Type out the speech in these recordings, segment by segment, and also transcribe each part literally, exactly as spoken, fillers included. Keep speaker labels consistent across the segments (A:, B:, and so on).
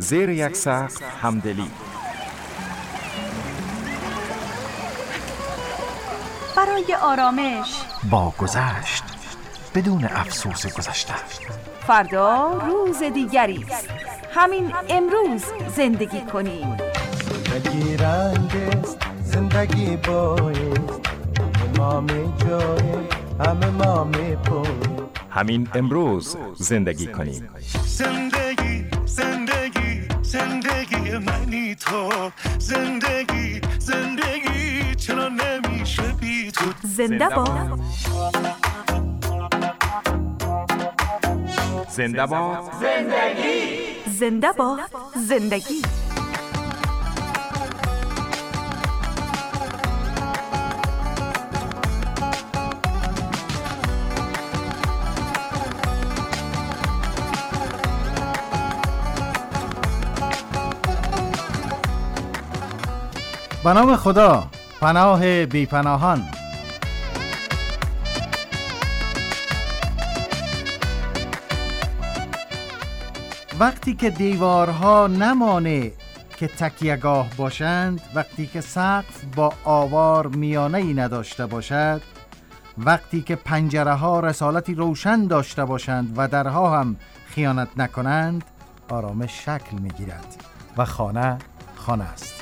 A: زیر یک سقف همدلی.
B: برای آرامش
C: با گذشت بدون افسوس گذشته.
B: فردا روز دیگری است. همین امروز زندگی کنیم.
D: زندگی رنگ است، زندگی بایست، ما می جای همه ما می پوی.
A: همین امروز زندگی کنیم.
E: زندگی زندگی زندگی منی تو، زندگی زندگی چرا نمیشه بی تو.
B: زنده باد
A: زنده باد
B: زندگی. زنده باد زندگی.
C: به نام خدا، پناه بی پناهان. وقتی که دیوارها نمانه که تکیه‌گاه باشند، وقتی که سقف با آوار میانه‌ای نداشته باشد، وقتی که پنجره ها رسالتی روشن داشته باشند و درها هم خیانت نکنند، آرامش شکل میگیرد و خانه خانه است.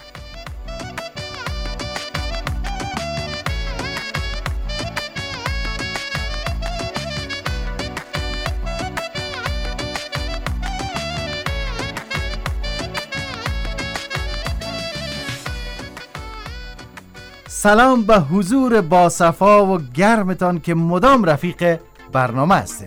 C: سلام به حضور باصفا و گرمتان که مدام رفیق برنامه هستین.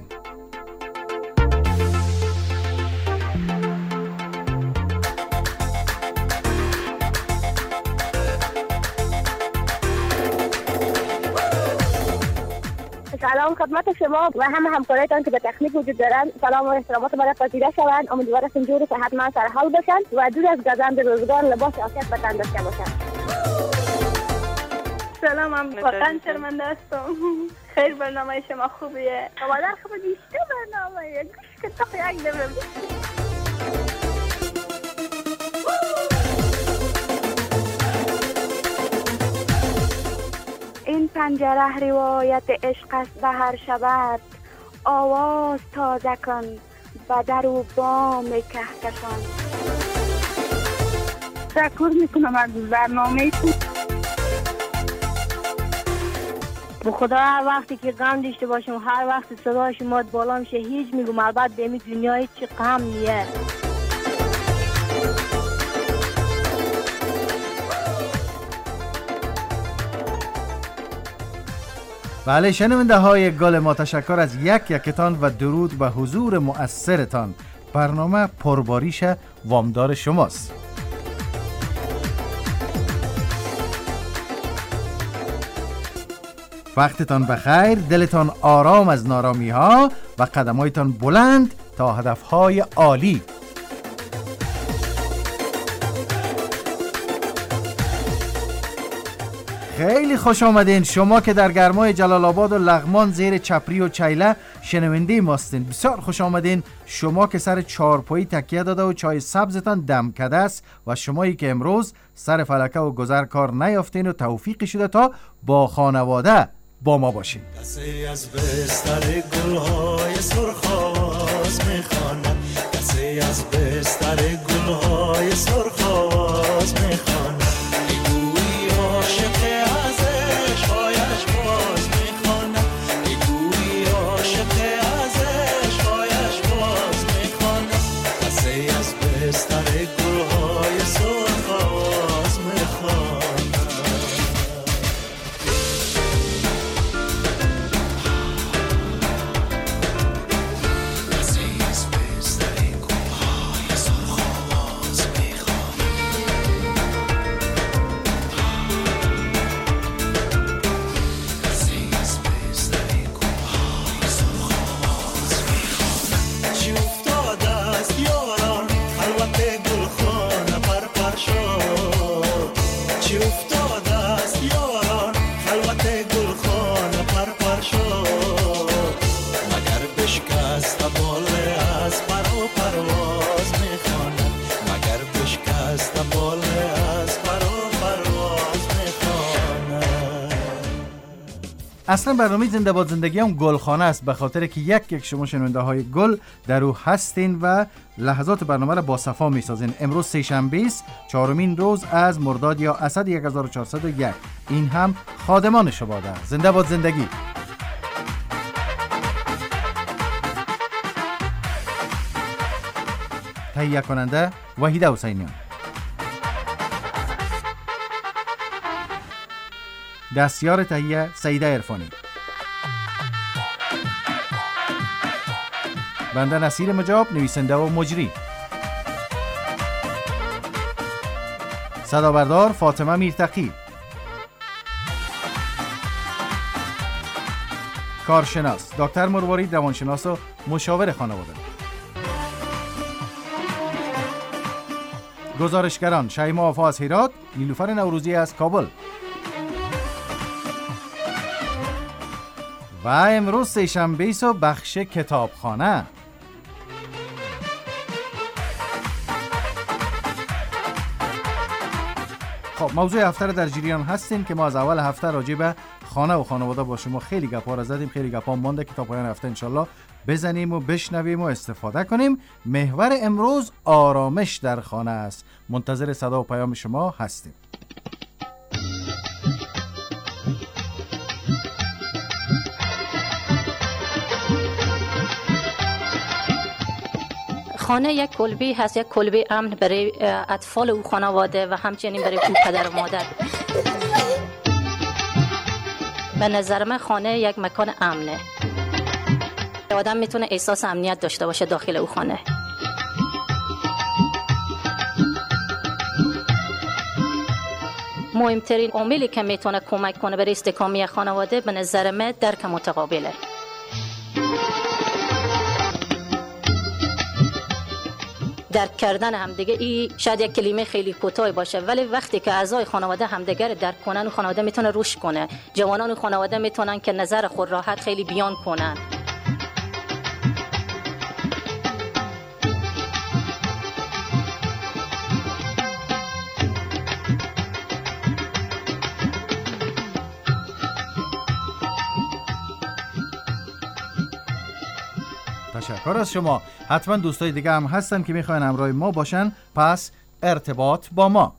F: سلام خدمت شما و همه همکارایتان که به تکنیک وجود دارند. سلام و احترامات برای پذیرش شوند. امیدوارم جور صحتمند سرحال باشند و دور از گزند روزگار لباس عافیت به تن داشته باشند.
G: سلام، من واقعا شرمنده هستم. خیلی برنامه شما خوبیه.
F: مادر خوب دیشته برنامه گوش که تا یک دمه
G: این پنجره روایت عشق است به هر شبت، آواز تازه کن و در و بام کهکشان.
F: تشکر میکنم از برنامه تو.
H: به خدا هر وقتی که غم داشته باشم، هر وقت صدای شما بالا میشه، هیچ میگم البته به این دنیا هیچ غم نیه.
C: بله شنونده های گل ما، تشکر از یک یکتان و درود به حضور مؤثرتان. برنامه پرباریش وامدار شماست. وقتتان بخیر، دلتان آرام از نارامی ها و قدمایتان بلند تا هدف های عالی. خیلی خوش آمدین شما که در گرمای جلال آباد و لغمان زیر چپری و چیله شنونده ماستین. بسیار خوش آمدین شما که سر چارپایی تکیه داده و چای سبزتان دم کده است و شمایی که امروز سر فلکه و گذر کار نیافتین و توفیقی شده تا با خانواده با ما باشین.
E: کسی از بستر گلهای سرخ آواز میخواند، کسی از بستر گلهای سرخ آواز میخواند. میگویی عاشق از عشقایش باز میخواند، میگویی عاشق از عشقایش باز میخواند. کسی از بستر گلهای سرخ آواز میخواند.
C: اصلا برنامه زنده باد زندگی هم گلخانه است، به خاطر که یک یک شما شنونده های گل در او هستین و لحظات برنامه را با صفا می سازین. امروز سه شنبه است، چهارمین روز از مرداد یا اسد هزار و چهارصد و یک. این هم خادمان شباده. زنده باد زندگی. تهیه کننده وحیده حسینیان، دستیار تهیه سعیده عرفانی، بنده نصیر مجاب نویسنده و مجری، صدا بردار فاطمه میرتقی، کارشناس دکتر مروارید روانشناس و مشاور خانواده، گزارشگران شیما وفا از هرات، نیلوفر نوروزی از کابل. و امروز سه شنبه است و بخش کتابخانه. خب موضوع هفته را در جریان هستیم که ما از اول هفته راجع به خانه و خانواده با شما خیلی گپا را زدیم، خیلی گپا مونده که تا پایان هفته انشالله بزنیم و بشنویم و استفاده کنیم. محور امروز آرامش در خانه است. منتظر صدا و پیام شما هستیم.
I: خانه یک کلبه هست، یک کلبه امن برای اطفال و خانواده و همچنین برای او پدر و مادر. به نظر من خانه یک مکان امنه. آدم میتونه احساس امنیت داشته باشه داخل او خانه. مهمترین عاملی که میتونه کمک کنه برای استحکامی خانواده به نظر من درک متقابله. درک کردن همدیگه، این شاید یک کلمه خیلی کوتاه باشه ولی وقتی که اعضای خانواده همدیگه رو درک کنن و خانواده میتونه رشد کنه. جوانان و خانواده میتونن که نظر خود راحت خیلی بیان کنن.
C: تشکر از شما. حتما دوستای دیگه هم هستن که میخواین همراه ما باشن، پس ارتباط با ما.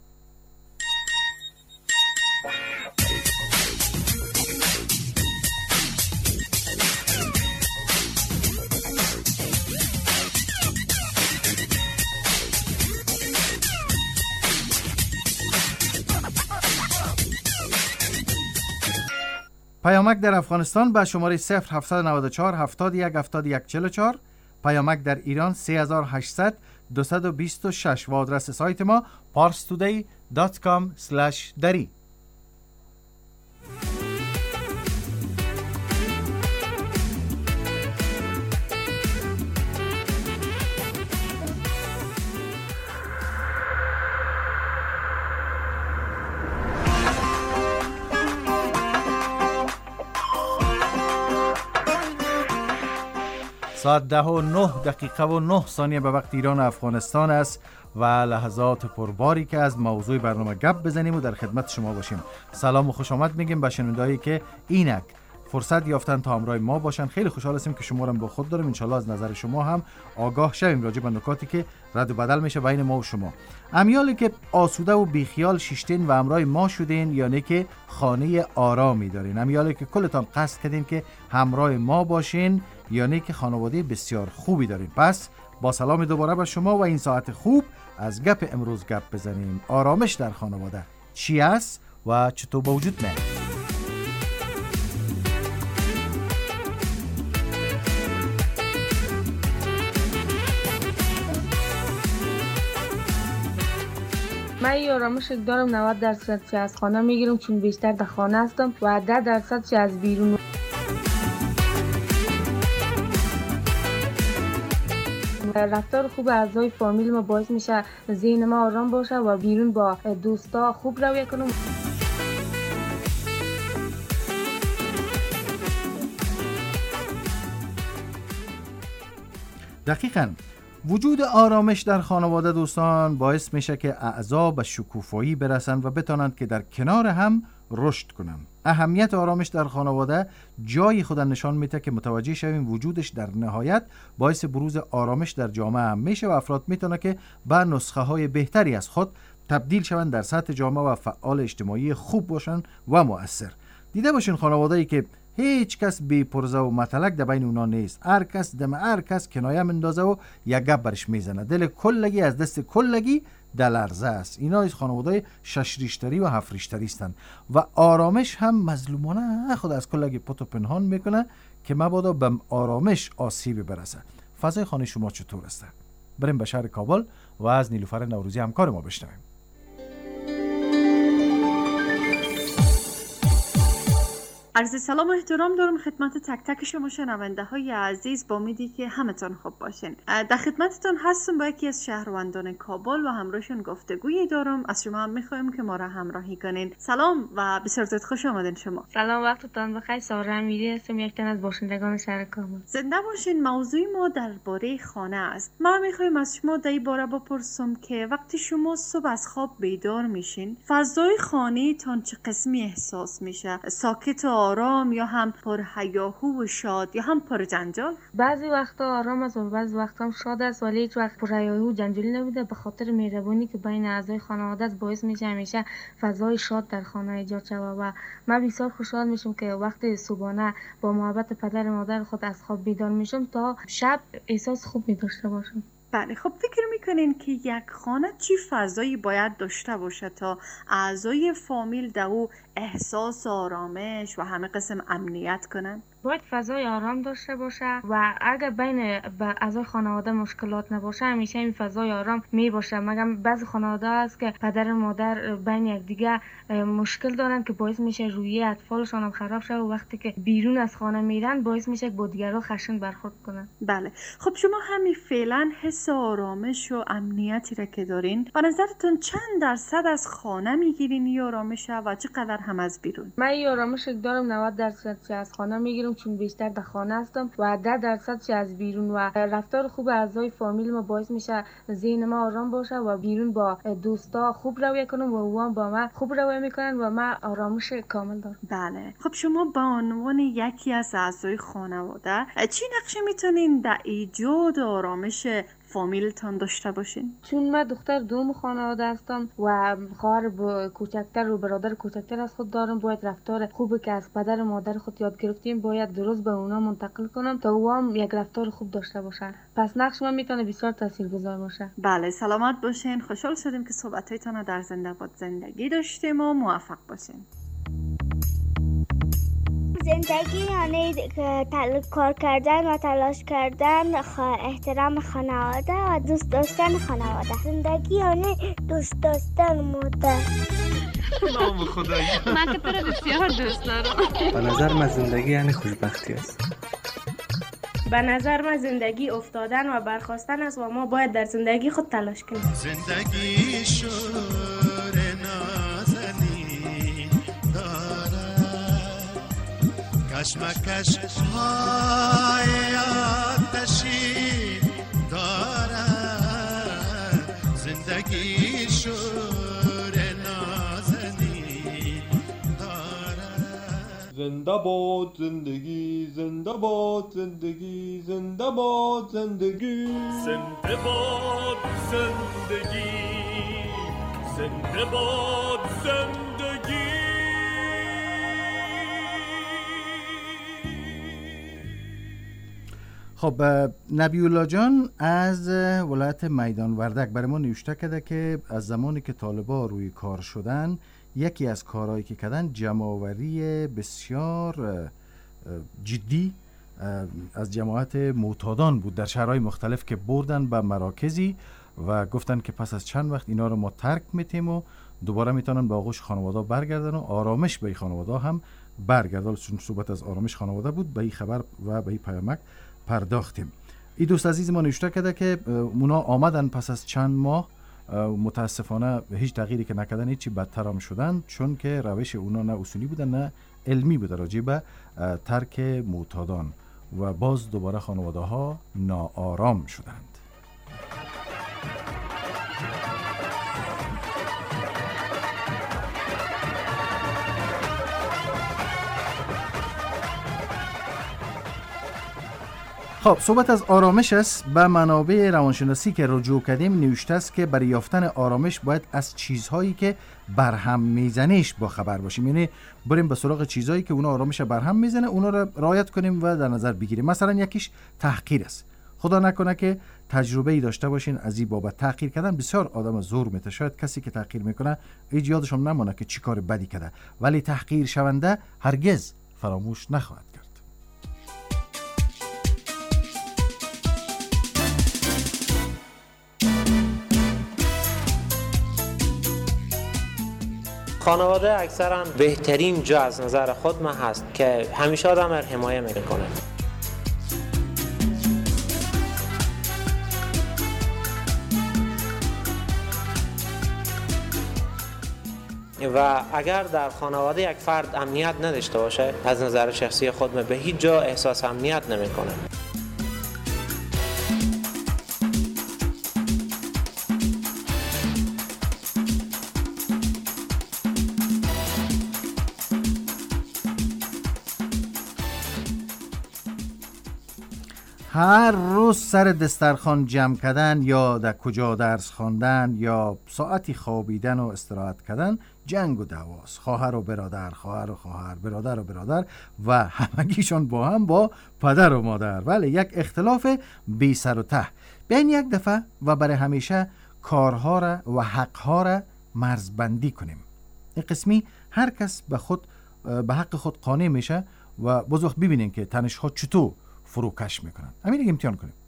C: پیامک در افغانستان به شماره صفر هفت نه چهار هفتاد و یک هفتاد و یک چهل و چهار، پیامک در ایران سه هزار و هشتصد دویست و بیست و شش و آدرس سایت ما پارس تودی دات کام اسلش دری. ساعت ده و نه دقیقه و نه ثانیه به وقت ایران و افغانستان است و لحظات پرباری که از موضوع برنامه گپ بزنیم و در خدمت شما باشیم. سلام و خوش آمد میگیم به شنوندهایی که اینک فرصت یافتن تا همراه ما باشن. خیلی خوشحال هستیم که شما رو با خود داریم. انشالله از نظر شما هم آگاه شویم راجع به نکاتی که رد و بدل میشه بین ما و شما. امیالی که آسوده و بیخیال شیشتین و همراه ما شدین، یعنی که خانه آرامی دارین. امیالی که کلتان قصد کردین که همراه ما باشین، یعنی که خانواده بسیار خوبی دارین. پس با سلام دوباره به شما و این ساعت خوب از گپ امروز گپ بزنیم. آرامش در خانواده چی است و چطور به وجود میاد؟
J: من این آرامش دارم نود درصد چه از خانه میگیرم چون بیشتر در خانه هستم و ده درصد چه از بیرون. رفتار خوب اعضای فامیل ما باعث میشه ذهن ما آرام باشه و بیرون با دوستا خوب رویه کنم.
C: دقیقاً وجود آرامش در خانواده دوستان باعث میشه که اعضا به شکوفایی برسند و بتانند که در کنار هم رشد کنند. اهمیت آرامش در خانواده جای خود نشان میده که متوجه شویم وجودش در نهایت باعث بروز آرامش در جامعه هم میشه و افراد میتونه که به نسخه های بهتری از خود تبدیل شوند در سطح جامعه و فعال اجتماعی خوب باشن و مؤثر. دیده باشین خانواده‌ای که هیچ کس بی پرزه و مطلق در بین اونا نیست، هر کس دم هر کس کنایه مندازه و یک گپ برش میزنه، دل کلگی از دست کلگی در لرزه است. اینا از خانواده‌های شش ریشتری و هفت ریشتری هستند و آرامش هم مظلومانه خود از کلگی پتو پنهان میکنه که مبادا به آرامش آسیبی برسه. فضای خانه شما چطور است؟ بریم به شهر کابل و از نیلوفر نوروزی همکار ما بشنویم.
K: عرض سلام و احترام دارم خدمت تک تک شما شنونده های عزیز، با امیدی که همتون خوب باشین. در خدمتتون هستم با یکی از شهروندان کابل و همراهشون گفتگویی دارم. از شما هم میخوایم که ما را همراهی کنین. سلام و بسیار زود خوش آمدین شما.
J: سلام، وقتتون بخیر. ساره امیری هستم، یک تن از باشندگان شهر کابل.
K: زنده باشین. موضوع ما درباره خانه است. ما میخوایم از شما در این باره بپرسم که وقتی شما صبح از خواب بیدار میشین، فضای خانه تان چه قسمی احساس میشه؟ ساکت و آرام یا هم پر هیاهو و شاد یا هم پر جنجال؟
J: بعضی وقتا آرام است و بعضی وقتا هم شاد است، ولی هیچ وقت پر هیاهو و جنجالی نبوده. به خاطر مهربانی که بین اعضای خانواده است باعث میشه همیشه فضای شاد در خانه ایجاد شود و من بسیار خوشحال میشم که وقتی صبحانه با محبت پدر مادر خود از خواب بیدار میشم تا شب احساس خوب داشته باشم.
K: بله، خب فکر میکنین که یک خانه چی فضایی باید داشته باشه تا اعضای فامیل در او احساس آرامش و همه قسم امنیت کنن؟
J: باید فضای آرام داشته باشه و اگر بین اعضای خانواده مشکلات نباشه همیشه این فضای آرام می باشه. مگر بعضی خانواده هست که پدر و مادر بین یکدیگه مشکل دارن که باعث میشه روحیه اطفالشان هم خراب شه و وقتی که بیرون از خانه میرن باعث میشه با دیگران خشن برخورد کنن.
K: بله، خب شما همین فعلا حس آرامش و امنیتی را که دارین، به نظرتون چند درصد از خانه میگیرین این آرامش و چقدر هم از بیرون؟
J: من این آرامش دارم نود درصد از خانه میگیرم چون بیشتر در خانه هستم و ده درصد از بیرون و رفتار خوب اعضای فامیل ما باعث میشه ذهن ما آرام باشه و بیرون با دوستا خوب رویه کنم و اوام با من خوب رویه میکنن و من آرامش کامل دارم.
K: بله، خب شما به عنوان یکی از اعضای خانواده چی نقشه میتونین در ایجاد آرامش فامیلتان داشته باشین؟
J: چون من دختر دوم خانواده هستم و خواهر کوچکتر و برادر کوچکتر از خود دارم، باید رفتار خوبی که از پدر و مادر خود یاد گرفتیم باید درست به اونا منتقل کنم تا اوام یک رفتار خوب داشته باشن. پس نقش من میتونه بسیار تاثیرگذار باشه.
K: بله، سلامت باشین. خوشحال شدیم که صحبتایتان در زنده باد زندگی داشتیم و موفق باشین.
L: زندگی یعنی تل... کار کردن و تلاش کردن، خ... احترام خانواده و دوست داشتن خانواده. زندگی یعنی دوست داشتن مادر.
M: نام خدایی.
N: من که تو رو بسیار دوست دارم.
M: به نظر من زندگی یعنی خوشبختی است.
O: به نظر من زندگی افتادن و برخاستن است و ما باید در زندگی خود تلاش کنیم.
E: زندگی شور نازنی دارد، کشمکش های آتشی دارد. زندگی شور نازنی دارد.
P: زنده باد زندگی، زنده باد زندگی، زنده باد زندگی،
E: زنده باد زندگی، زنده باد زندگی.
C: خب نبی‌الله جان از ولایت میدان وردک برای ما نوشته کرده که از زمانی که طالبا روی کار شدن یکی از کارهایی که کردن جمع‌آوری بسیار جدی از جماعت معتادان بود در شهرهای مختلف که بردن به مراکزی و گفتن که پس از چند وقت اینا رو ما ترک میتیم و دوباره میتونن به آغوش خانواده برگردن و آرامش به خانواده هم برگردن. چون صحبت از آرامش خانواده بود، به این خبر و به این پیامک پرداختیم. این دوست عزیز ما نوشته کرده که اونا آمدن پس از چند ماه، متاسفانه هیچ تغییری که نکردن هیچی بدتر هم شدن، چون که روش اونا نه اصولی بودن نه علمی بوده راجع به ترک معتادان و باز دوباره خانواده ها ناآرام شدند. خب صحبت از آرامش است. به منابع روانشناسی که رجوع کردیم نوشته است که برای یافتن آرامش باید از چیزهایی که برهم میزنیش با خبر باشیم، یعنی بریم به سراغ چیزهایی که اونا آرامش برهم میزنه اونا رو رعایت کنیم و در نظر بگیریم. مثلا یکیش تحقیر است. خدا نکنه که تجربه ای داشته باشین از این بابت. تحقیر کردن بسیار آدم زور میته. شاید کسی که تحقیر میکنه هیچ یادش هم نمونه که چی کار بدی کرده، ولی تحقیر شونده هرگز فراموش نخواهد کرد.
Q: خانواده اکثرا بهترین جا از نظر خود من هست که همیشه آدم را حمایه میکنه. و اگر در خانواده یک فرد امنیت نداشته باشه، از نظر شخصی خود من به هیچ جا احساس امنیت نمیکنه.
C: هر روز سر دسترخوان جمع کردن یا در کجا درس خواندن یا ساعتی خوابیدن و استراحت کردن جنگ و دعواست. خواهر و برادر، خواهر و خواهر، برادر و برادر و همگیشون با هم با پدر و مادر، ولی یک اختلاف بی سر و ته. بین یک دفعه و برای همیشه کارها را و حقها را مرزبندی کنیم. این قسمی هر کس به خود به حق خود قانع میشه و باز وقت ببینین که تنش ها چطور فروکش میکنن. همین دیگه امتحان کنیم.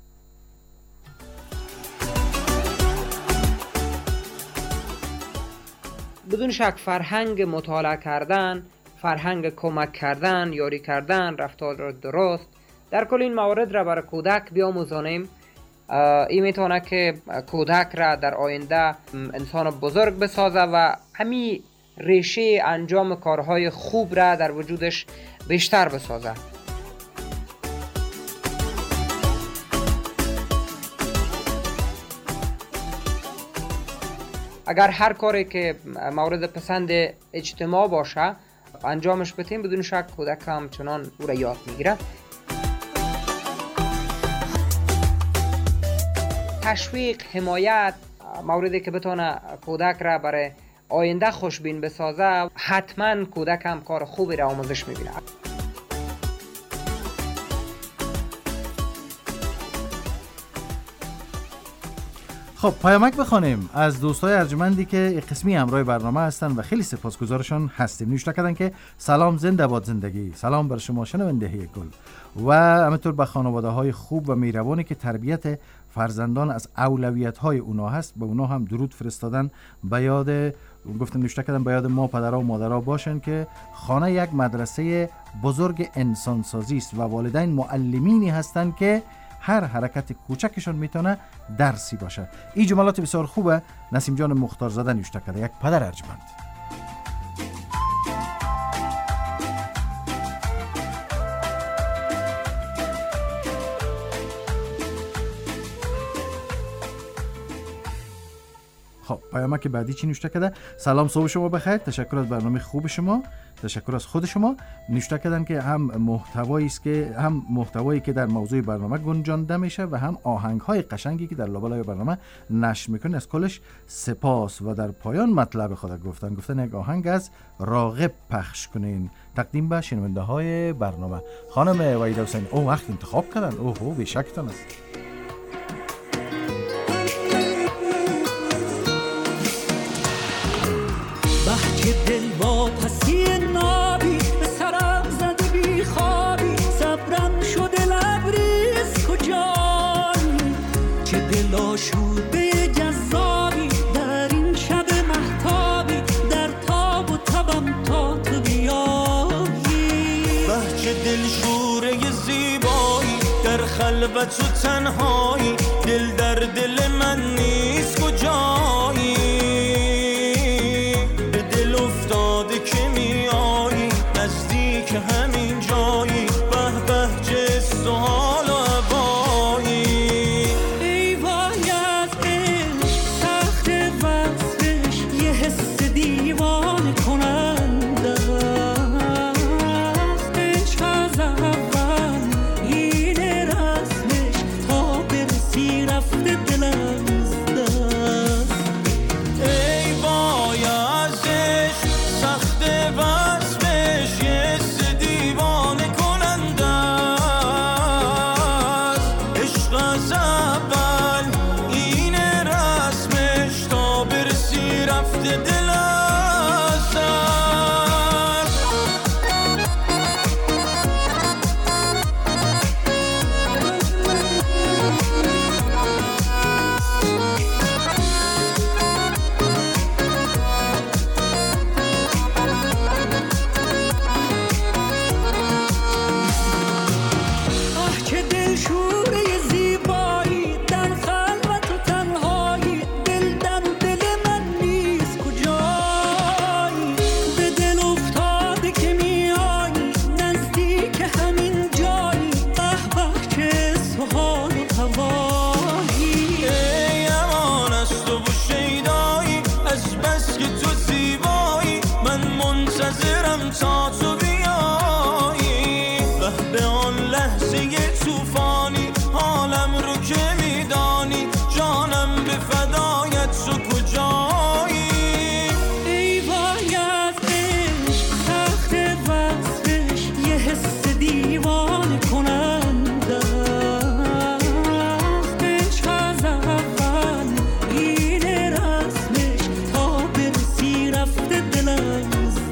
R: بدون شک فرهنگ مطالعه کردن، فرهنگ کمک کردن، یاری کردن، رفتار درست، در کل این موارد را برای کودک بیاموزانیم. این میتونه که کودک را در آینده انسان بزرگ بسازه و همین ریشه انجام کارهای خوب را در وجودش بیشتر بسازه. اگر هر کاری که مورد پسند اجتماع باشه انجامش بدیم، بدون شک کودک هم چنان او را یاد میگیره. تشویق، حمایت، موردی که بتونه کودک را برای آینده خوشبین بسازه، حتما کودک هم کار خوبی را آموزش میبینه.
C: خب پیامک بخوانیم از دوستای ارجمندی که قسمی همراه برنامه هستن و خیلی سپاسگزارشون هستیم. نوشته کردن که سلام، زنده باد زندگی. سلام بر شما شنونده گل و همینطور به خانواده های خوب و مهربانی که تربیت فرزندان از اولویت های اونا هست، به اونا هم درود فرستادن. به یاد گفتن نوشته کردن به یاد ما پدرها و مادرها باشن که خانه یک مدرسه بزرگ انسانسازی است و والدین معلمینی هستند که هر حرکت کوچکشون میتونه درسی باشه. این جملات بسیار خوبه. نسیم جان مختارزاده نوشته کرده، یک پدر ارجمند. خب پیامک بعدی چی نوشته کرده؟ سلام، صبح شما بخیر، تشکر از برنامه خوب شما، تشکر از خود شما. نوشته کردن که هم محتوایی است که هم محتوایی که در موضوع برنامه گنجانده میشه و هم آهنگ‌های قشنگی که در لابلای برنامه نشر میکنه. از کلش سپاس. و در پایان مطلب خود گفتن گفتن یک آهنگ از راغب پخش کنین تقدیم به شنونده های برنامه. خانم وحیده حسینی او وقت انتخاب کردن. اوه بی شک تان است.
S: بحج دل با پسی نابی به سرم زده بی خوابی، صبرم شده لبریز کجایی، چه دل آشوده جذابی در این شب مهتابی، در تاب و تبم تا تو بیایی.
T: بحج دل شوره زیبایی در خلوت و تنهایی، دل در دل من نیست کجایی، که همین جایی به بهجه سوال و عبایی.
S: ای وای از عشق سخت وصفش، یه حس دیوانه کننده است. عشق از اول این رنگ
T: از اول این رسمش تا برسی رفته دل از دست. تا تو بیایی به آن لحظه طوفانی حالم رو که میدانی جانم به فدایت تو کجایی. ای وای از عشق سخت وصفش یه حس دیوانه کننده است. عشق از اول این رسمش تا برسی رفته دلم.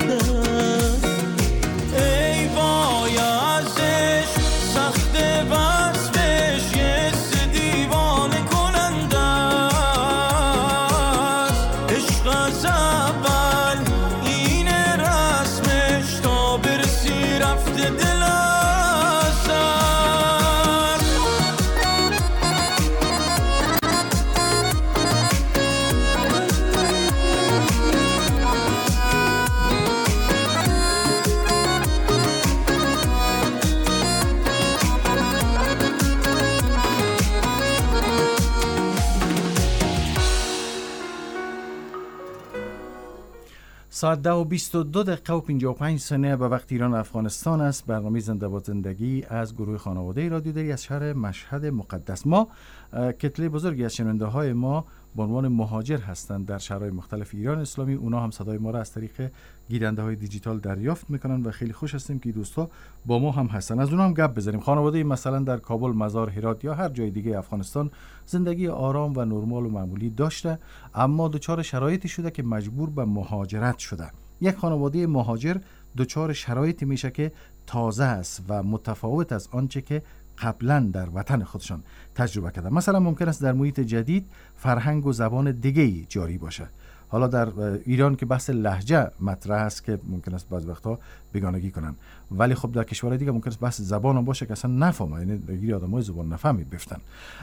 C: ساعت ده و بیست و دو دقیقه و پنجاه و پنج ثانیه به وقت ایران و افغانستان است. برنامه زنده با زندگی از گروه خانواده رادیو دری از شهر مشهد مقدس. ما کتله بزرگی از شنونده های ما به عنوان مهاجر هستند در شهرهای مختلف ایران اسلامی. اونا هم صدای ما را از طریق گیرنده های دیجیتال دریافت میکنن و خیلی خوش هستیم که دوستا با ما هم هستن. از اونها هم گپ بزنیم. خانواده مثلا در کابل، مزار، هرات یا هر جای دیگه افغانستان زندگی آرام و نرمال و معمولی داشته، اما دچار شرایطی شده که مجبور به مهاجرت شده. یک خانواده مهاجر دچار شرایطی میشه که تازه است و متفاوت از آنچه که قبلا در وطن خودشان تجربه کردن. مثلا ممکن است در محیط جدید فرهنگ و زبان دیگه‌ای جاری باشه. حالا در ایران که بحث لهجه مطرح است که ممکن است بعض وقتا بیگانگی کنن، ولی خب در کشورهای دیگه ممکن است بحث زبان هم باشه که اصلا نفهمه، یعنی دیگه آدمای زبان نفهمی بفتن.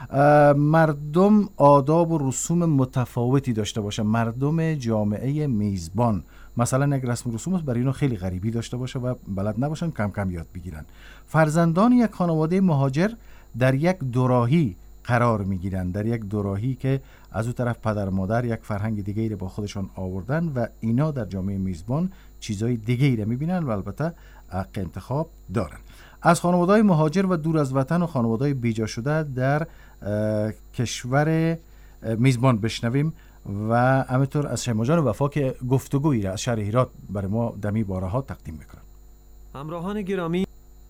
C: مردم آداب و رسوم متفاوتی داشته باشه. مردم جامعه میزبان مثلا یک رسم و رسوم برای اینا خیلی غریبی داشته باشه و بلد نباشن، کم کم یاد بگیرن. فرزندان یک خانواده مهاجر در یک دوراهی قرار میگیرن، در یک دوراهی که از اون طرف پدر مادر یک فرهنگ دیگه‌ای رو با خودشان آوردن و اینا در جامعه میزبان چیزای دیگه‌ای رو میبینن و البته حق انتخاب دارن. از خانواده‌های مهاجر و دور از وطن و خانواده‌های بیجا شده در کشور میزبان بشنویم و همینطور از شیما جان وفا که گفتگویی را از شهر هرات برای ما دمی بارها تقدیم میکنن.
U: همراهان گرامی،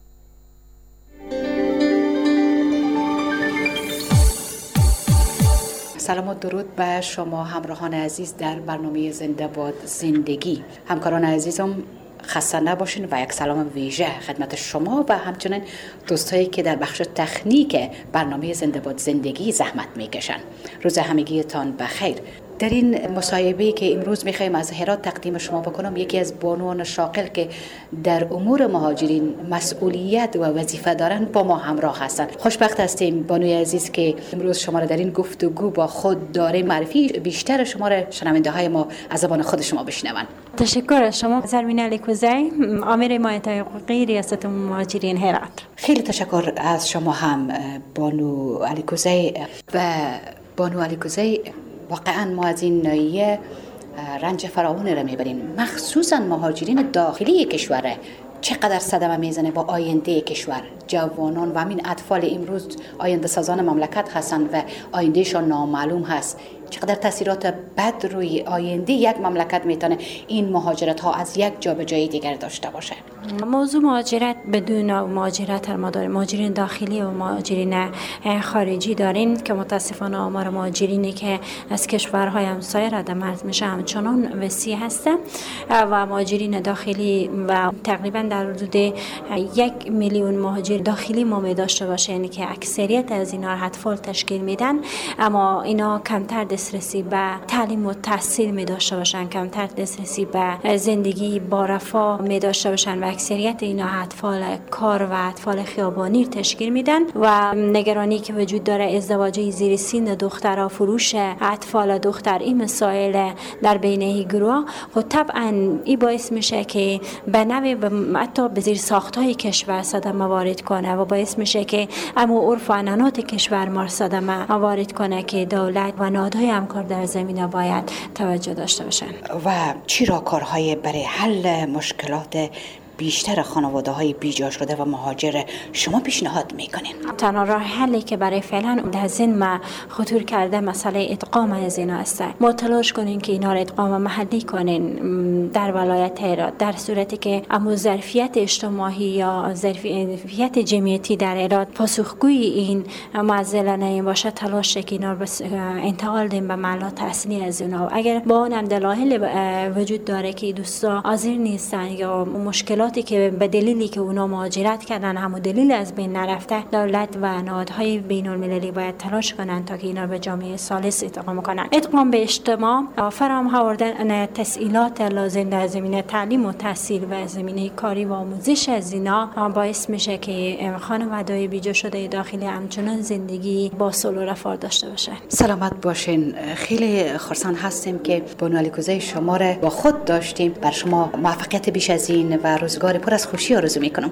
V: سلام و درود به شما همراهان عزیز در برنامه زنده باد زندگی. همکاران عزیزم خسته نباشین و یک سلام ویژه خدمت شما و همچنین دوستایی که در بخش تکنیک برنامه زنده باد زندگی زحمت میکشن. روز همگیتان بخیر. در این مصاحبه‌ای که امروز می‌خوایم از هرات تقدیم شما بکنم، یکی از بانوان شاغل که در امور مهاجرین مسئولیت و وظیفه دارن با ما همراه هستند. خوشبخت هستیم بانوی عزیز که امروز شما را در این گفتگو با خود داره. معرفی بیشتر شما را شنونده‌های ما از زبان خود شما بشنون.
W: تشکر از شما. زرمین علیکوزی، آمر حمایت حقوقی ریاست مهاجرین هرات.
V: خیلی تشکر از شما هم بانو علیکوزی. و بانو علیکوزی، واقعا ما از این ناحیه رنج فراوانی را میبریم، مخصوصا مهاجرین داخلی کشور چقدر صدمه میزنه با آینده کشور. جوانان و همین اطفال امروز آینده سازان مملکت هستند و آیندهشان نامعلوم هست، چقدر تاثیرات بد روی آینده یک مملکت میتونه این مهاجرت ها از یک جا به جای دیگر داشته باشه؟
W: موضوع مهاجرت بدون مهاجرت ما داریم، مهاجرین داخلی و مهاجرین خارجی داریم که متاسفانه آمار مهاجرینی که از کشورهای همسایه رد مرز میشه همچنان وسیع هست و مهاجرین داخلی و تقریبا در حدود یک میلیون مهاجر داخلی ما می داشته باشه، یعنی که اکثریت از اینا اطفال تشکیل میدن، اما اینا کمتر دسترسی به تعلیم و تحصیل می داشته باشن، کمتر دسترسی به زندگی با رفاه می داشته باشن و اکثریت اینا اطفال کار و اطفال خیابانی تشکیل میدن و نگرانی که وجود داره ازدواج زیر سن دخترها، فروش اطفال دختر، این مسائل در بین این گروه خب طبعا این باعث میشه که به نوعی حتی به زیر ساختهای کشور صدمه وارد کنه و باعث میشه که اما عرف و عنعنات کشور ما صدمه وارد کنه که دولت و نهادهای همکار در زمینه باید توجه داشته باشن.
V: و چی راهکارهای برای حل مشکلات بیشتر خانواده های بیجا شده و مهاجر شما پیشنهاد میکنین؟
W: تنها راه حلی که برای فعلا در ذهن ما خطور کرده مسئله ادغام از اینا است. ما تلاش کنین که اینا را ادغام محلی کنین در ولایت هرات، در صورتی که اما ظرفیت اجتماعی یا ظرفیت جمعیتی در هرات پاسخگوی این معضله نه باشه، تلاش که اینا رو انتقال دیم به محلات اصلی از اونا. اگر با اون هم دلایل وجود داره که دوستا حاضر نیستن یا مشکلات که به دلیلی که اونا مهاجرت کردن همون دلیل از بین نرفته، دولت و نهادهای بین المللی باید تلاش کنن تا که اینا به جامعه ثالث ادغام کنن. ادغام به اجتماع، فراهم آوردن تسهیلات لازم در زمینه تعلیم و تحصیل و زمینه کاری و آموزش از اینا باعث میشه که خانواده‌های بیجا شده داخلی همچنان زندگی با صلح و رفاه داشته باشه.
V: سلامت باشین. خیلی خرسان هستیم که بانوال کوزه شما را با خود داشتیم. بر شما موفقیت بیش از این و روزگار پر از خوشی آرزو میکنم.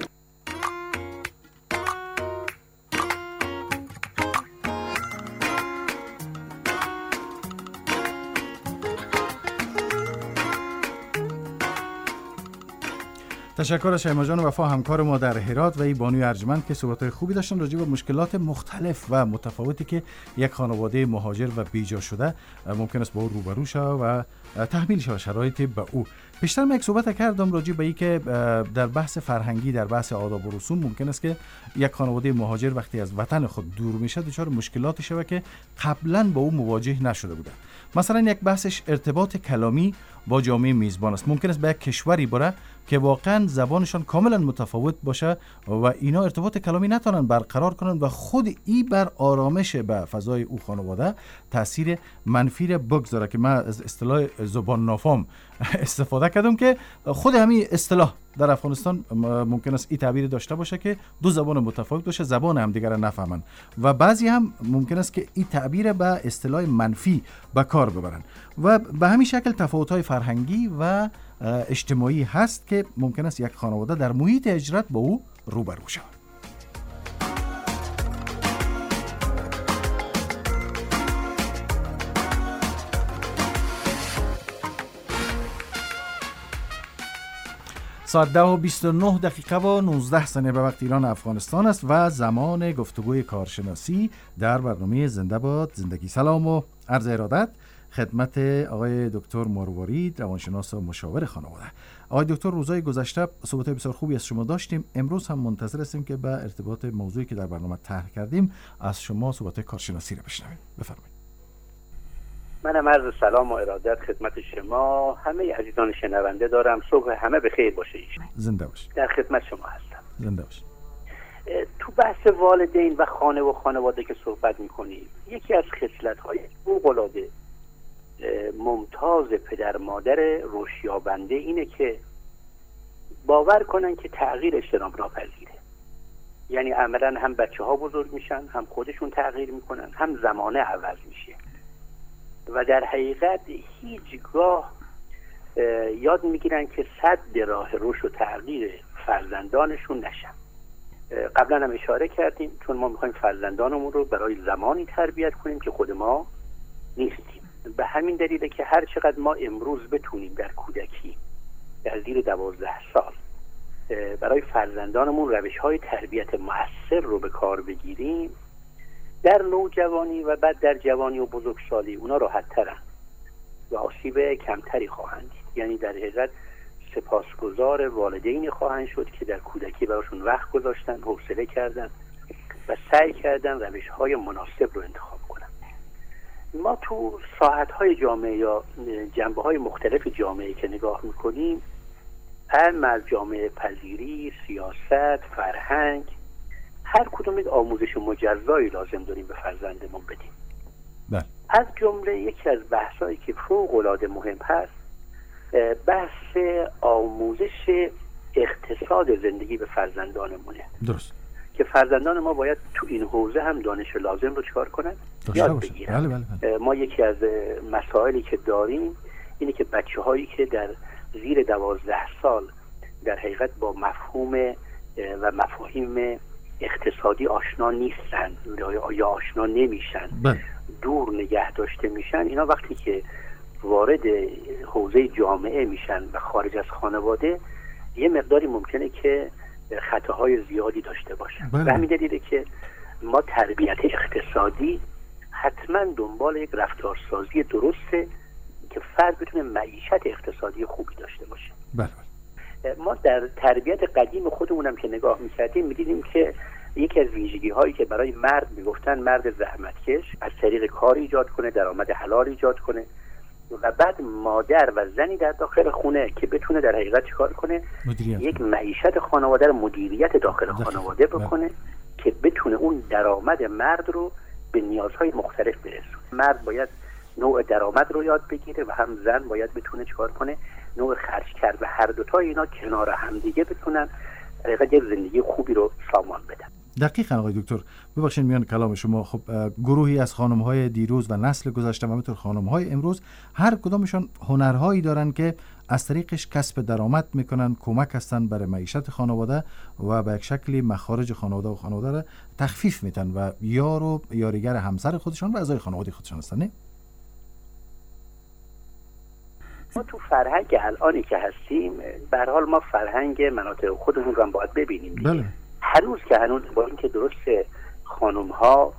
C: تشکر از شیما جان وفا، همکار ما در هرات، و این بانوی ارجمند که صحبت‌های خوبی داشتن راجع به مشکلات مختلف و متفاوتی که یک خانواده مهاجر و بیجا شده ممکن است با او روبرو شود و تحمیل شود شرایط به او. بیشتر من یک صحبت کردم راجع به این که در بحث فرهنگی، در بحث آداب و رسوم ممکن است که یک خانواده مهاجر وقتی از وطن خود دور میشه دچار مشکلاتی شود که قبلا با او مواجه نشده بوده. مثلا یک بحثش ارتباط کلامی با جامعه میزبان است. ممکن است به یک کشوری بره که واقعا زبانشان کاملا متفاوت باشه و اینا ارتباط کلامی نتونن برقرار کنن و خود ای بر آرامش به فضای او خانواده تاثیر منفی را بگذاره، که من از اصطلاح زبان نافام استفاده کردم که خود همین اصطلاح در افغانستان ممکن است این تعبیر داشته باشه که دو زبان متفاوت باشه، زبان همدیگر را نفهمن، و بعضی هم ممکن است که این تعبیر به اصطلاح منفی به کار ببرن و به همین شکل تفاوت‌های فرهنگی و اجتماعی هست که ممکن است یک خانواده در محیط هجرت با او روبرو شود. ساعت ده و بیست و نه دقیقه و نوزده ثانیه به وقت ایران افغانستان است و زمان گفتگوی کارشناسی در برنامه زنده باد زندگی. سلام و عرض ارادت خدمت آقای دکتر مروارید، روانشناس و مشاور خانواده. آقای دکتر، روزهای گذشته صحبت‌های بسیار خوبی از شما داشتیم. امروز هم منتظر هستیم که به ارتباط موضوعی که در برنامه طرح کردیم از شما صحبت‌های کارشناسی را بشنویم. بفرمایید.
A: منم عرض سلام و ارادت خدمت شما همه عزیزان شنونده دارم. صبح همه بخیر باشه.
C: زنده باش.
A: در خدمت شما هستم.
C: زنده باش.
A: تو بحث والدین و خانه و خانواده که صحبت می‌کنیم، یکی از خصلت‌های فوق‌العاده ممتاز پدر مادر رشدیابنده اینه که باور کنن که تغییر اجتناب ناپذیره. یعنی عملاً هم بچه‌ها بزرگ میشن، هم خودشون تغییر میکنن، هم زمانه عوض میشه و در حقیقت هیچگاه یاد میگیرن که سد راه رشد و تغییر فرزندانشون نشن. قبلا هم اشاره کردیم چون ما میخوایم فرزندانمون رو برای زمانی تربیت کنیم که خود ما نیستیم. به همین دلیله که هر چقدر ما امروز بتونیم در کودکی در زیر دوازده سال برای فرزندانمون روش‌های تربیت مؤثر رو به کار بگیریم، در نوجوانی و بعد در جوانی و بزرگسالی اونا راحت‌ترن و آسیب کمتری خواهند دید. یعنی در حقیقت سپاسگزار والدین خواهند شد که در کودکی براشون وقت گذاشتن، حوصله کردن و سعی کردن روش‌های مناسب رو انتخاب کنن. ما تو ساحت‌های جامعه یا جنبه‌های مختلف جامعه که نگاه می‌کنیم، هم از جامعه پذیری، سیاست، فرهنگ، هر کدوم یک آموزش مجزایی لازم داریم به فرزندمون بدیم.
C: بله.
A: از جمله یکی از بحثایی که فوق‌العاده مهم هست، بحث آموزش اقتصاد زندگی به فرزندانمونه.
C: درست.
A: که فرزندان ما باید تو این حوزه هم دانش لازم رو چکار کنن؟ یاد بگیرن.
C: بله بله بله.
A: ما یکی از مسائلی که داریم اینه که بچه هایی که در زیر دوازده سال در حقیقت با مفهوم و مفاهیم اقتصادی آشنا نیستن یا آشنا نمیشن،
C: بله.
A: دور نگه داشته میشن، اینا وقتی که وارد حوزه جامعه میشن و خارج از خانواده یه مقداری ممکنه که خطاهای زیادی داشته باشن.
C: بله.
A: به همین دلیله که ما تربیت اقتصادی حتما دنبال یک رفتارسازی درسته که فرد بتونه معیشت اقتصادی خوبی داشته باشه.
C: بله.
A: ما در تربیت قدیم خودمونم که نگاه میکردیم میدیدیم که یکی از ویژگی هایی که برای مرد میگفتن مرد زحمتکش، از طریق کار ایجاد کنه، درآمد حلال ایجاد کنه و بعد مادر و زنی در داخل خونه که بتونه در حقیقت چیکار کنه؟
C: مدیریت.
A: یک معیشت خانواده رو مدیریت داخل داخل. خانواده بکنه بله. که بتونه اون درآمد مرد رو به نیازهای مختلف برسونه. مرد باید نوع درآمد رو یاد بگیره و هم زن باید بتونه چیکار کنه؟ نوع خرج کرد و هر دوتا اینا کنار هم دیگه بتونن در حقیقت یک زندگی خوبی رو سامان بدن.
C: دقیقاً آقای دکتر، ببخشید میان کلام شما. خب گروهی از خانم‌های دیروز و نسل گذشته و همینطور خانم‌های امروز هر کدامشون هنرهایی دارن که از طریقش کسب درآمد میکنن، کمک هستن برای معیشت خانواده و به یک شکلی مخارج خانواده و خانواده را تخفیف میدن و یار و یاریگر همسر خودشان و اعضای خانواده خودشان هستن. نه؟
A: ما تو فرهنگ الانی که هستیم به هر حال ما فرهنگ مناطق خودمون رو هم باید ببینیم دیگه.
C: بله.
A: هنوز که هنوز با اینکه درسته خانم ها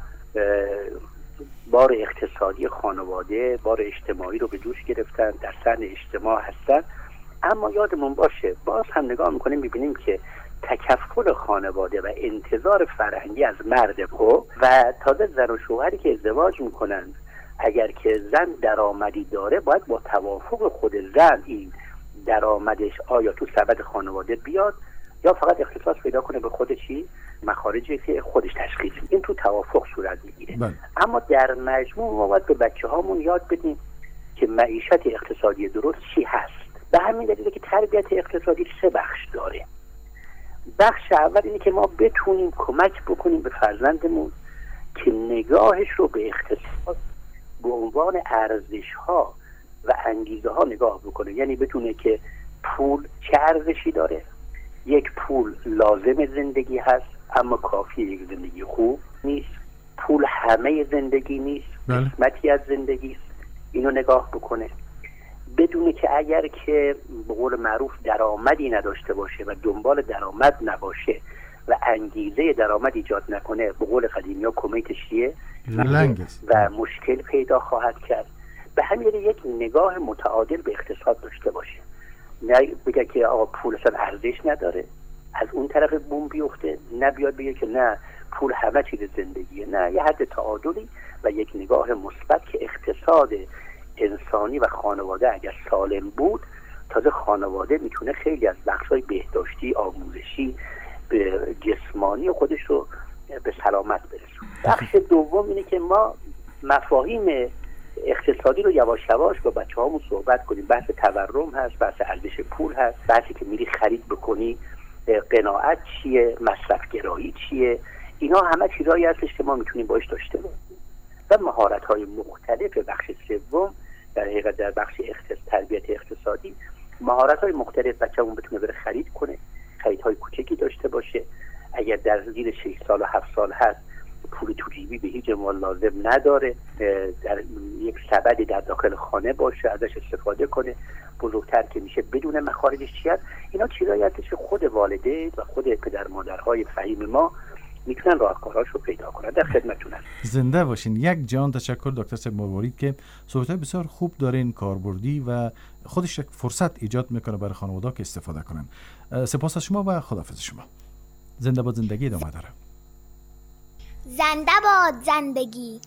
A: بار اقتصادی خانواده، بار اجتماعی رو به دوش گرفتن، در سن اجتماع هستن، اما یادمون باشه باز هم نگاه میکنیم میبینیم که تکفل خانواده و انتظار فرهنگی از مرد خب و تازه زن و شوهری که ازدواج میکنن اگر که زن درآمدی داره باید با توافق خود زن این درآمدش آیا تو سبد خانواده بیاد یا فقط اختصاص پیدا کنه به خود چی؟ مخارجی که خودش تشخیص میده. این تو توافق صورت میگیره.
C: بله.
A: اما در مجموع ما باید به بچه هامون یاد بدیم که معیشت اقتصادی درست چی هست. به همین دلیله که تربیت اقتصادی سه بخش داره. بخش اول اینه که ما بتونیم کمک بکنیم به فرزندمون که نگاهش رو به اقتصاد به عنوان ارزش ها و انگیزه ها نگاه بکنه. یعنی بتونه که پول چه ارزشی داره، یک پول لازم زندگی هست اما کافی یک زندگی خوب نیست، پول همه زندگی نیست، قسمتی از زندگی است، اینو نگاه بکنه. بدونه که اگر که به قول معروف درآمدی نداشته باشه و دنبال درآمد نباشه و انگیزه درآمد ایجاد نکنه، به قول قدیمی‌ها کمیتش چیه؟ و مشکل پیدا خواهد کرد. به همین یک نگاه متعادل به اقتصاد داشته باشه، نه بگه که آقا پول اصلا ارزش نداره، از اون طرف بوم بیفته، نه بیاد بگه که نه پول همه چیز زندگیه. نه، یه حد تعادلی و یک نگاه مثبت که اقتصاد انسانی و خانواده اگر سالم بود، تازه خانواده میتونه خیلی از بخش‌های بهداشتی، آموزشی، به جسمانی خودش رو به سلامت برسونه. بخش دوم اینه که ما مفاهیم اقتصادی رو یواش یواش با بچه‌هامون صحبت کنیم. بحث تورم هست، بحث ارزش پول هست، بحثی که میری خرید بکنی قناعت چیه، مصرف گرایی چیه، اینا همه چیزایی هستش که ما میتونیم باش داشته باشیم. و مهارت‌های مختلف بخش سوم در حقیقت در بخش اقتصاد تربیت اقتصادی، مهارت‌های مختلف بچه‌مون بتونه بره خرید کنه، خریدهای کوچکی داشته باشه. اگر در زیر شش سال و هفت سال هست پول تو جیبی به هیچ عنوان لازم نداره، در یک سبدی در داخل خانه باشه ازش استفاده کنه. بزرگتر که میشه بدون مخارجش چی هست. اینا چیزایی هستش که خود والدین و خود پدر مادرهای فهیم ما میتونن راهکاراش رو پیدا کنن. در خدمتتون هستم.
C: زنده باشین. یک جان تشکر دکتر صاحب مروارید که صحبت‌های بسیار خوب دارین، کاربردی و خودش یک فرصت ایجاد میکنه برای خانواده که استفاده کنن. سپاس از شما و خداحافظ شما. زنده باد زندگی ادامه داره.
L: زنده باد زندگی.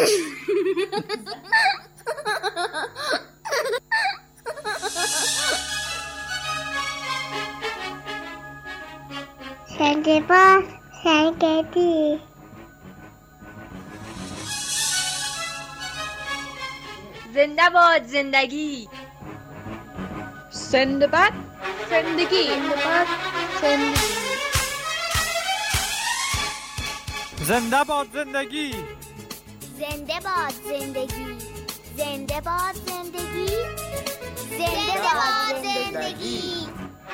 L: زنده باد زندگی.
B: زنده باد زندگی.
D: زنده باد زندگی.
B: زنده باد زندگی.
L: زنده باد زندگی. زنده باد زندگی. زنده باد زندگی.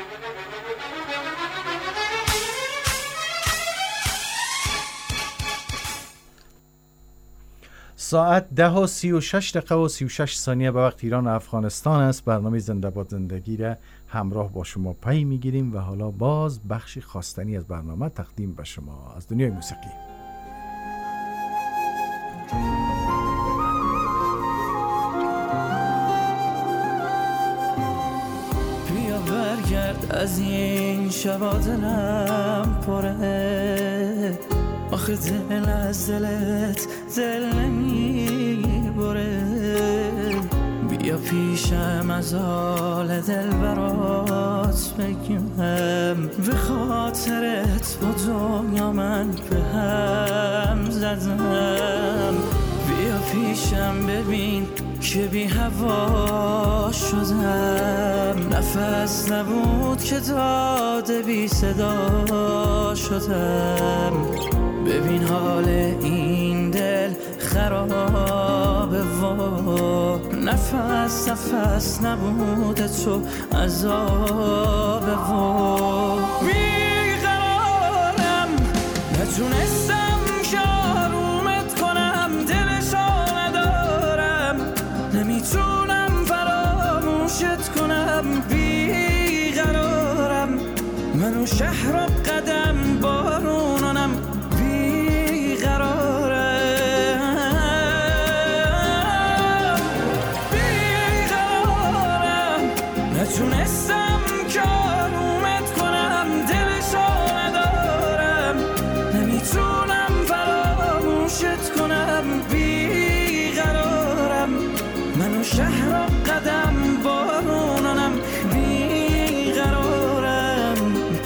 C: ساعت ده و سی و شش دقیقه و سی و شش ثانیه به وقت ایران و افغانستان است. برنامه زنده باد زندگی را همراه با شما پی میگیریم و حالا باز بخشی خواستنی از برنامه تقدیم به شما از دنیای موسیقی.
T: بیا برگرد از این شبا دلم پره، آخه دل از دلت دل نمی بره. بیا پیشم از حال دل برات بگم، به خاطرت با دنیا من به هم زدم. بیا پیشم ببین که بی هوا شدم، نفس نبود که داده بی صدا شدم. ببین حال این دل خرابه و نفس نفس نبود تو عذابه و بیقرارم، نتونستم که آرومت کنم، دلشو ندارم، نمیتونم فراموشت کنم. بیقرارم، منو شهر و قدم بارونانم. نتونستم که آرومت کنم، دلشو ندارم، نمیتونم فراموشت کنم. بیقرارم، منو شهر و قدم بارونانم. بیقرارم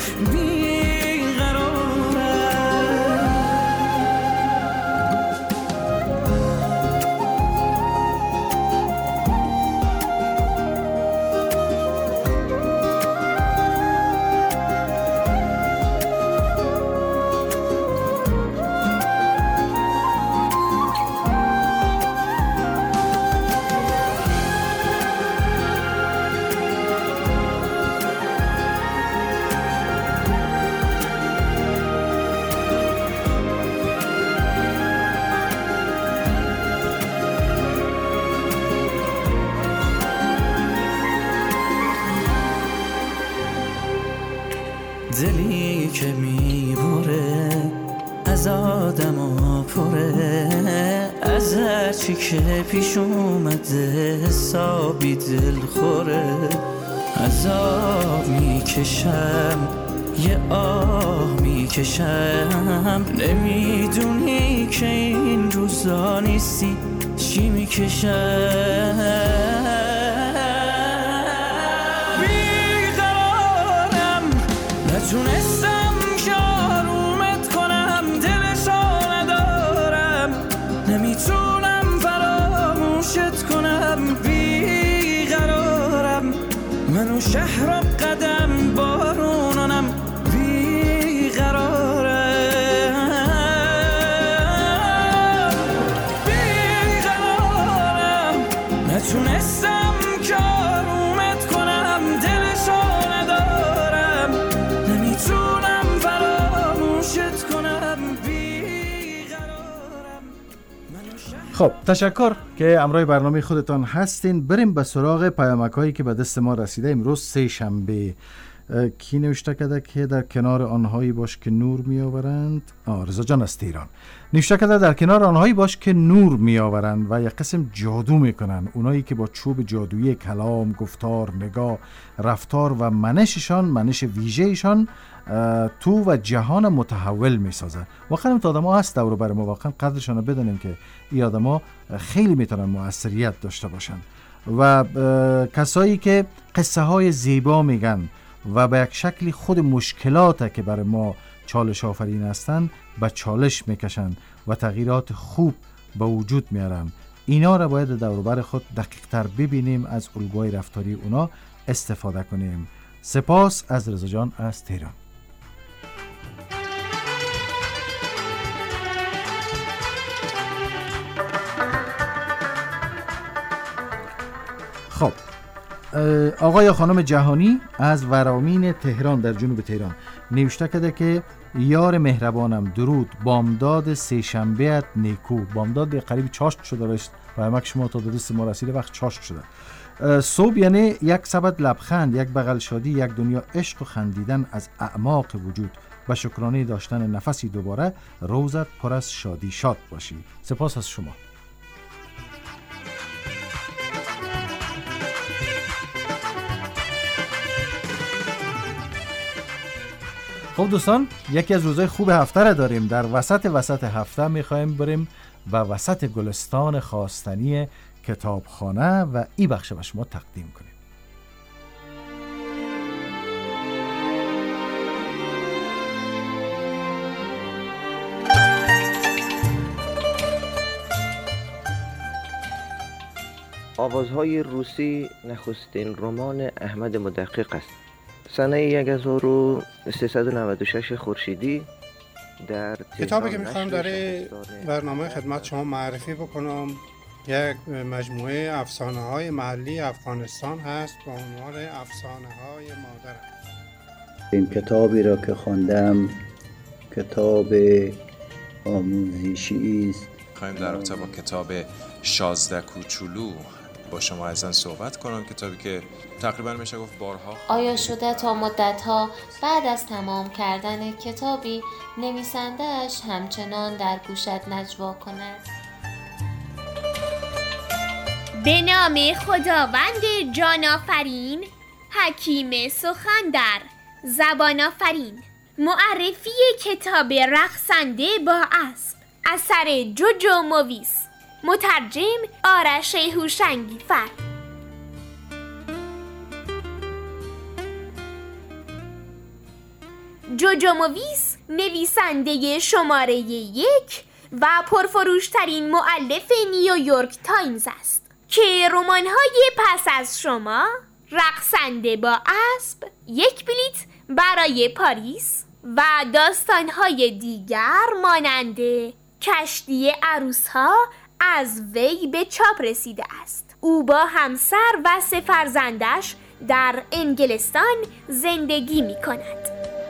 T: دلی که میبره از آدم و پره، از هرچی که پیش اومده حسابی دل خوره. عذاب میکشم یه آه میکشم، نمیدونی که این روزا نیستی چی میکشم. نتونستم که آرومت کنم، دلشو ندارم، نمیتونم فراموشت کنم. بیقرارم، منو شهر و قدم بارونانم. بیقرارم، بیقرارم، نتونستم که آرومت کنم، دلشو ندارم، نمیتونم فراموشت کنم. بیقرارم.
C: خب تشکر که امروی برنامه خودتان هستین. بریم به سراغ پیامک هایی که به دست ما رسیده. امروز سه شنبه کی نوشته کرده که در کنار آنهایی باش که نور می آورند؟ آه رضا جان از تهران نوشته کرده در کنار آنهایی باش که نور می آورند و یک قسم جادو می کنند، اونایی که با چوب جادویی کلام، گفتار، نگاه، رفتار و منششان، منش ویژه‌شان تو و جهان متحول می سازه. واقعا تا آدم ها هست دور بر ما، واقعا قدرشان رو بدونیم که این آدم ها خیلی میتونن موثریت داشته باشن و کسایی که قصه های زیبا میگن و به یک شکلی خود مشکلات که برای ما چالش آفرین هستن به چالش میکشن و تغییرات خوب به وجود میارن. اینا را باید دور بر خود دقیق تر ببینیم، از الگوی رفتاری اونا استفاده کنیم. سپاس از رضا جان از تهران. خب آقای یا خانم جهانی از ورامین تهران در جنوب تهران نوشته کرده که یار مهربانم درود، بامداد سه شنبهت نیکو. بامداد قریب چاشت شده رشت و همک شما تا درست ما رسیده وقت چاشت شده. صبح یعنی یک سبد لبخند، یک بغل شادی، یک دنیا عشق و خندیدن از اعماق وجود و شکرانه داشتن نفسی دوباره. روزت پر از شادی شاد باشی. سپاس از شما. خب دوستان، یکی از روزهای خوب هفته را داریم. در وسط وسط هفته میخوایم بریم و وسط گلستان خواستنی کتابخانه و این بخش به شما تقدیم کنیم.
F: آوازهای روسی نخستین رمان احمد مدقق است. سنه هزار و سیصد و نود و شش خورشیدی در
G: کتابی که میخوام در برنامه خدمت شما معرفی بکنم یک مجموعه افسانه های محلی افغانستان هست با عنوان افسانه های مادر.
H: این کتابی را که خواندم کتاب آموزشی است.
X: میخوایم در رابطه با کتاب شازده کوچولو با شما ازن صحبت کنم، کتابی که تقریبا میشه گفت بارها
Y: آیا شده تا مدتها بعد از تمام کردن کتابی نویسنده‌اش همچنان در گوشت نجوا کند؟
Z: به نام خداوند جان آفرین، حکیم سخن در زبان آفرین. معرفی کتاب رقصنده با اسب اثر جوجو مویس، مترجم آرش هوشنگی فر. جوجو مویس نویسنده شماره یک و پرفروشترین مؤلف نیویورک تایمز است که رمان‌های پس از شما، رقصنده با اسب، یک بلیت برای پاریس و داستان‌های دیگر مانند کشتی عروس‌ها از وی به چاپ رسیده است. او با همسر و سه فرزندش در انگلستان زندگی می کند.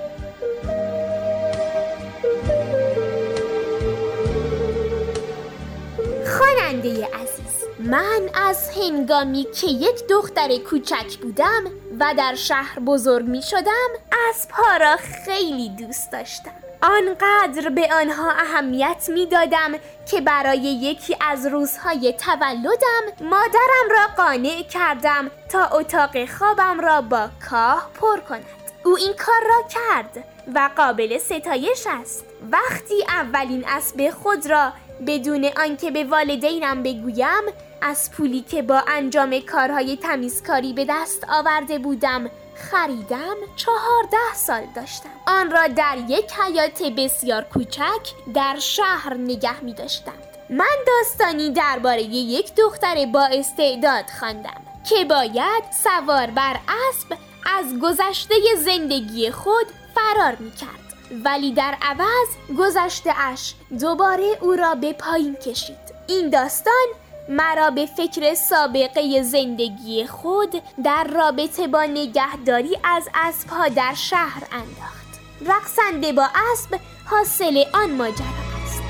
Z: خواننده عزیز، من از هنگامی که یک دختر کوچک بودم و در شهر بزرگ می شدم اسب‌ها را خیلی دوست داشتم. آنقدر به آنها اهمیت می دادم که برای یکی از روزهای تولدم مادرم را قانع کردم تا اتاق خوابم را با کاه پر کند. او این کار را کرد و قابل ستایش است. وقتی اولین اسب خود را بدون آنکه به والدینم بگویم از پولی که با انجام کارهای تمیزکاری به دست آورده بودم خریدم، چهارده سال داشتم. آن را در یک حیاط بسیار کوچک در شهر نگه می داشتم. من داستانی درباره یک دختر با استعداد خواندم که باید سوار بر اسب از گذشته زندگی خود فرار می کرد، ولی در عوض گذشته اش دوباره او را به پایین کشید. این داستان مرا به فکر سابقه زندگی خود در رابطه با نگهداری از اسب‌ها در شهر انداخت. رقصنده با اسب حاصل آن ماجرا است.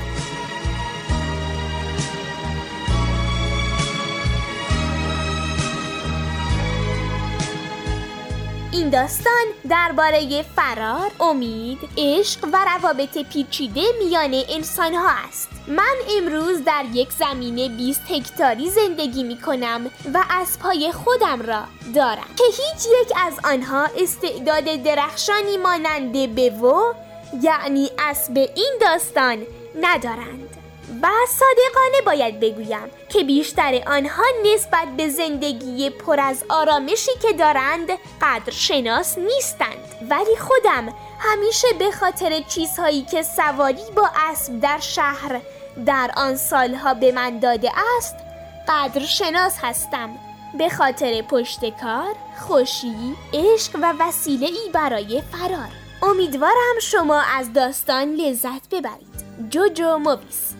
Z: این داستان درباره فرار، امید، عشق و روابط پیچیده میان انسان‌ها است. من امروز در یک زمین بیست هکتاری زندگی می‌کنم و اسب‌های خودم را دارم که هیچ یک از آنها استعداد درخشانی مانند بوو یعنی اسب این داستان ندارند. و صادقانه باید بگویم که بیشتر آنها نسبت به زندگی پر از آرامشی که دارند قدرشناس نیستند، ولی خودم همیشه به خاطر چیزهایی که سواری با اسب در شهر در آن سالها به من داده است قدرشناس هستم، به خاطر پشتکار، خوشی، عشق و وسیله‌ای برای فرار. امیدوارم شما از داستان لذت ببرید. جوجو موویز.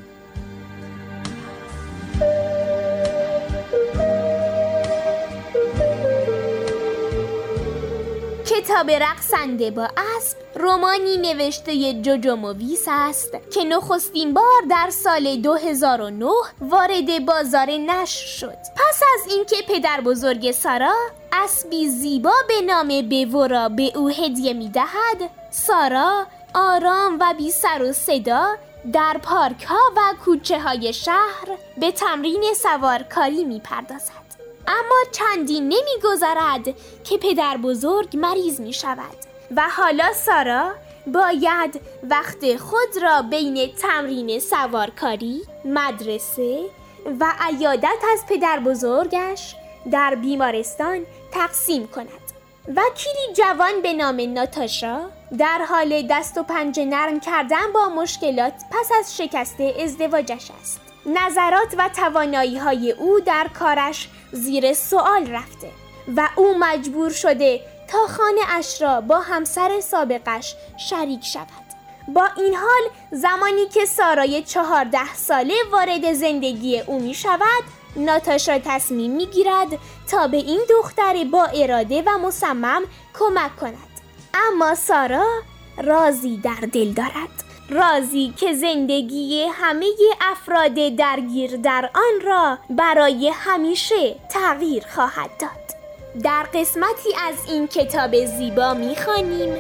Z: کتاب رقصنده با اسب رمانی نوشته جوجو موویز است که نخستین بار در سال دو هزار و نه وارد بازار نشر شد. پس از اینکه پدر بزرگ سارا اسبی زیبا به نام بوو را به او هدیه می دهد، سارا آرام و بی سر و صدا در پارک ها و کوچه های شهر به تمرین سوارکاری می پردازد. اما چندی نمی گذرد که پدر بزرگ مریض می شود و حالا سارا باید وقت خود را بین تمرین سوارکاری، مدرسه و عیادت از پدر بزرگش در بیمارستان تقسیم کند. وکیلی جوان به نام ناتاشا در حال دست و پنجه نرم کردن با مشکلات پس از شکست ازدواجش است. نظرات و توانایی های او در کارش زیر سوال رفته و او مجبور شده تا خانه اش را با همسر سابقش شریک شود. با این حال زمانی که سارای چهارده ساله وارد زندگی او می شود، ناتاشا تصمیم می گیرد تا به این دختر با اراده و مصمم کمک کند. اما سارا رازی در دل دارد، رازی که زندگی همه افراد درگیر در آن را برای همیشه تغییر خواهد داد. در قسمتی از این کتاب زیبا می‌خوانیم: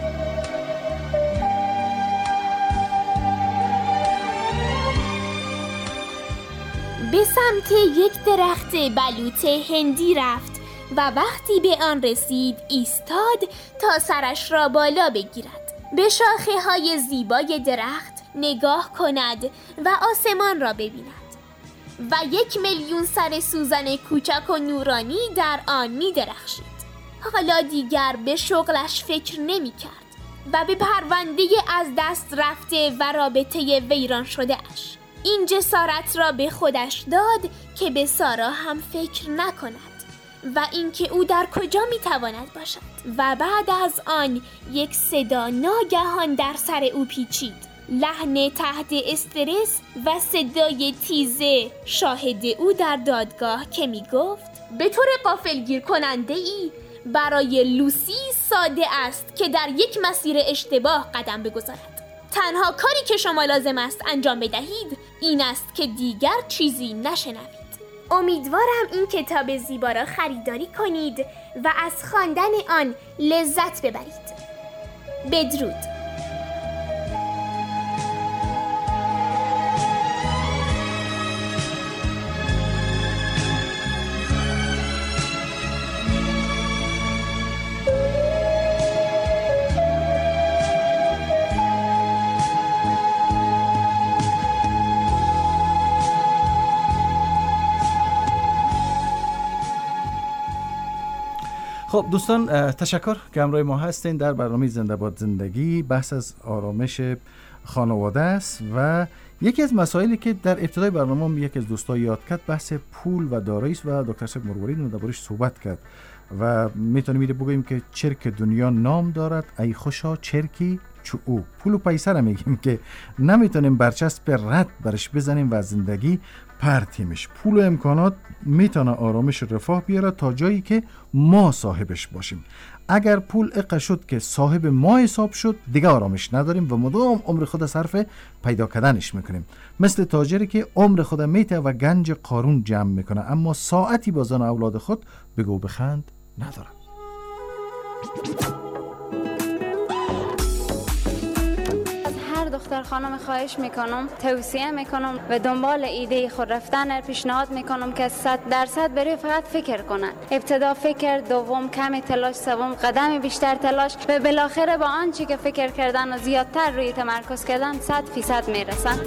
Z: به سمت یک درخت بلوط هندی رفت و وقتی به آن رسید ایستاد تا سرش را بالا بگیرد، به شاخه های زیبای درخت نگاه کند و آسمان را ببیند و یک میلیون سر سوزن کوچک و نورانی در آن می درخشید. حالا دیگر به شغلش فکر نمی کرد و به پرونده از دست رفته و رابطه ویران شده اش. این جسارت را به خودش داد که به سارا هم فکر نکند و اینکه او در کجا میتواند باشد. و بعد از آن یک صدا ناگهان در سر او پیچید، لحن تحت استرس و صدای تیزه شاهد او در دادگاه که میگفت به طور غافلگیر کننده ای برای لوسی ساده است که در یک مسیر اشتباه قدم بگذارد. تنها کاری که شما لازم است انجام بدهید این است که دیگر چیزی نشنوید. امیدوارم این کتاب زیبا را خریداری کنید و از خواندن آن لذت ببرید. بدرود.
C: خب دوستان، تشکر که همراه ما هستین در برنامه زنده باد زندگی. بحث از آرامش خانواده است و یکی از مسائلی که در ابتدای برنامه یکی از دوستان یاد کرد بحث پول و دارایی است و دکتر صاحب مروارید دربارش صحبت کرد و میتونیم میره بگیم که چرک دنیا نام دارد ای خوشا چرکی چو او. پول و پیسه را میگیم که نمیتونیم برچسب رد برش بزنیم و زندگی پرتیمش. پول و امکانات میتونه آرامش رفاه بیاره تا جایی که ما صاحبش باشیم. اگر پول اقا شد که صاحب ما حساب شد دیگه آرامش نداریم و مدام عمر خود صرف پیدا کردنش میکنیم، مثل تاجری که عمر خود میته و گنج قارون جمع میکنه اما ساعتی با زن اولاد خود بگو بخند نداره.
I: دختر خانم خواهش میکنم، توصیه میکنم و دنبال ایده خود رفتن پیشنهاد میکنم که صد درصد بری فقط فکر کنن. ابتدا فکر، دوم کمی تلاش، سوم قدم بیشتر تلاش و بالاخره با آنچه که فکر کردن و زیادتر روی تمرکز کردن صد فیصد میرسن.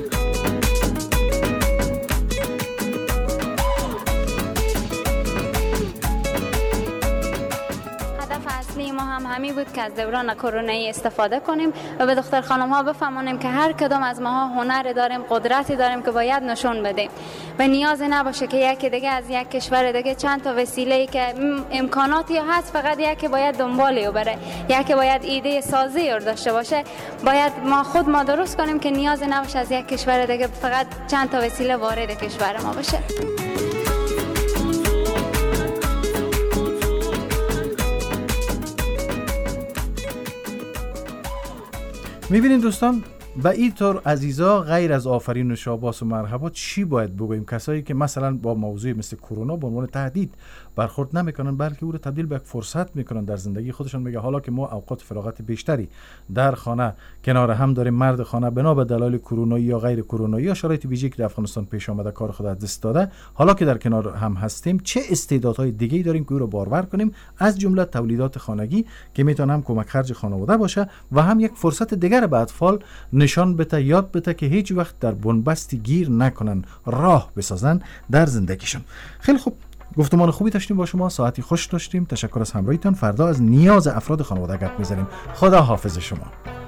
I: ما هم همی بود که از دوران کرونایی استفاده کنیم و به دختر خانم ها بفهمونیم که هر کدام از ماها هنر داریم، قدرتی داریم که باید نشون بدیم و نیاز نباشه که یکی دیگه از یک کشور دیگه چند تا وسیله‌ای که امکاناتی هست فقط یکی باید دنبالی و بره، یکی باید ایده سازی رو داشته باشه. باید ما خود ما درست کنیم که نیاز نباشه از یک کشور دیگه فقط چند تا وسیله وارد کشور ما بشه.
C: میبینید دوستان، به این طور عزیزا غیر از آفرین و شاباس و مرحبا چی باید بگوییم؟ کسایی که مثلا با موضوع مثل کرونا به عنوان تهدید برخورد نمیکنن بلکه او رو تبدیل به یک فرصت میکنن در زندگی خودشون. میگه حالا که ما اوقات فراغت بیشتری در خانه کنار هم داریم، مرد خانه بنا به دلایل کرونایی یا غیر کرونایی یا شرایط ویژه‌ای که در افغانستان پیش آمده کار خود از دست داده، حالا که در کنار هم هستیم چه استعدادهای دیگه‌ای داریم که او رو بارور کنیم، از جمله تولیدات خانگی که میتونه هم کمک خرج خانواده باشه و هم یک فرصت دیگر به اطفال نشان بده، یاد بده که هیچ وقت در بنبستی گیر نکنن، راه بسازن در زندگیشون. خیلی خوب، گفتمان خوبی داشتیم با شما، ساعتی خوش داشتیم. تشکر از همراهیتان. فردا از نیاز افراد خانواده گپ میزنیم. خدا حافظ شما.